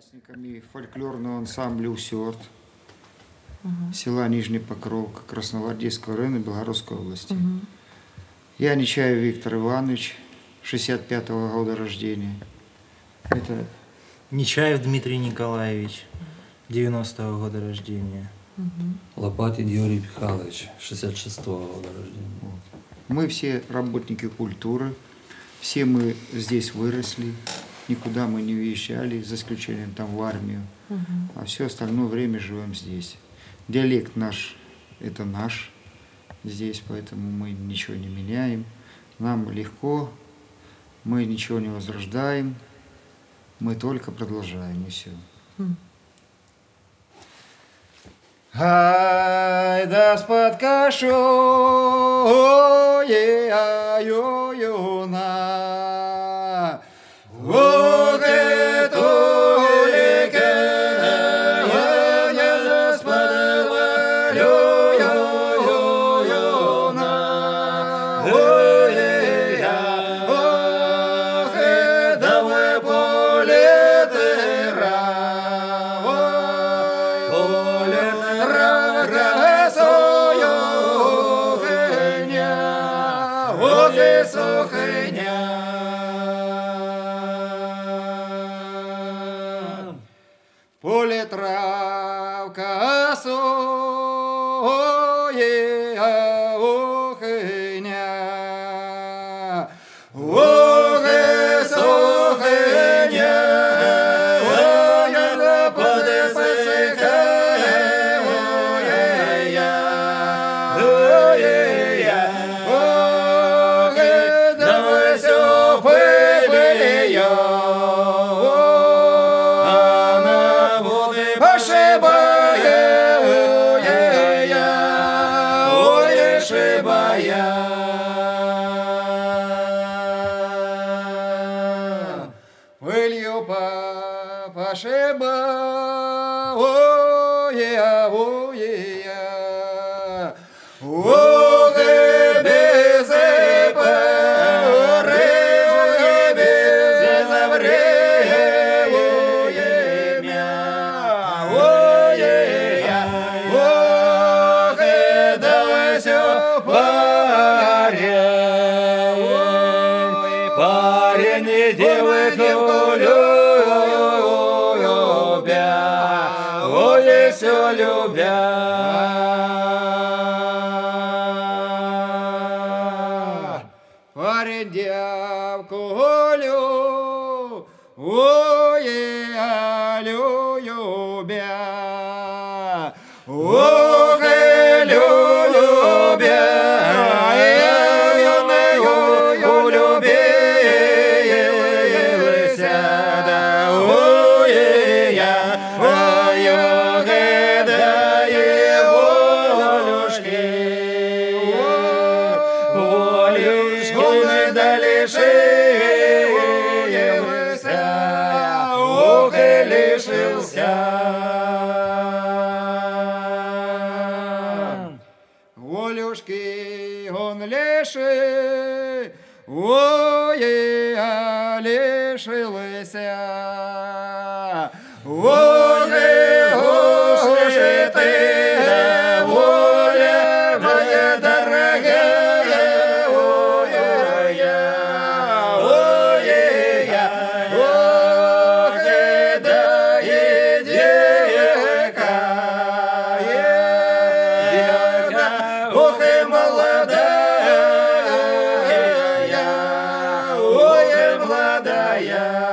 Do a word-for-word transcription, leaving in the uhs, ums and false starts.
участниками фольклорного ансамбля «Усёрт» угу. села Нижний Покровка Красногвардейского района Белгородской области. Угу. Я Нечаев Виктор Иванович, шестьдесят пятого года рождения. Это Нечаев Дмитрий Николаевич, девяностого года рождения. Угу. Лопатин Юрий Михайлович, шестьдесят шестого года рождения. Вот. Мы все работники культуры, все мы здесь выросли, никуда мы не уезжали, за исключением там в армию, угу. а все остальное время живем здесь. Диалект наш – это наш здесь, поэтому мы ничего не меняем. Нам легко, мы ничего не возрождаем, мы только продолжаем, и все. Ай, да с-под кашу, ой, ай, ой, ой, на, ох, это лике, ой, да с-под валю, ой, ой, ой, на, ой, я, ох, да вы полеты, сухиня, поле травка соя, охиня, охи сухиня, ой, подсихає, пылью папа шиба, ой-я, ой-я, ой, без поры, без время, ой-я, ой, да все парень, парень и девушка. Ой, все любя, парень девку лю, ой, алю любя, ох, любя, я любя. Ох, и лишился, Волюшки он лиши, ой, а лишился, ох, и уши ты, воля моя дорогая, ой, я, ой, я, ох, да едека, едека, ох, и молодая, ой, молодая.